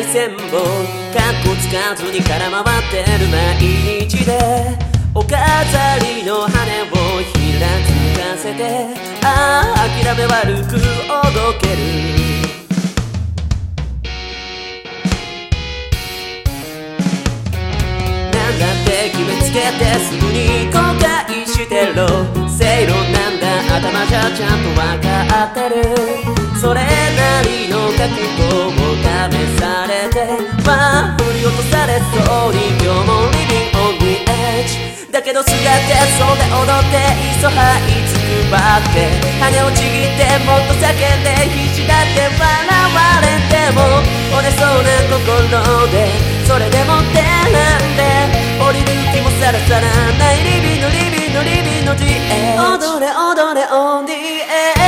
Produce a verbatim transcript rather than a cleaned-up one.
賽銭をカッコつかずに空回ってる毎日でお飾りの羽をひらつかせてああ諦め悪くおどけるなんだって決めつけてすぐに後悔してろ正論なんだ頭じゃちゃんとわかってるそれなりの覚悟を試されてまあ振り落とされそうに今日も Living on the edge だけどすがってそうで踊っていっそ這いつくばって羽をちぎってもっと叫んで必死だって笑われても折れそうな心でそれでもってなんで降りる気もさらさらないリビのリビのリビの ジーエイチ 踊れ踊れ on the edge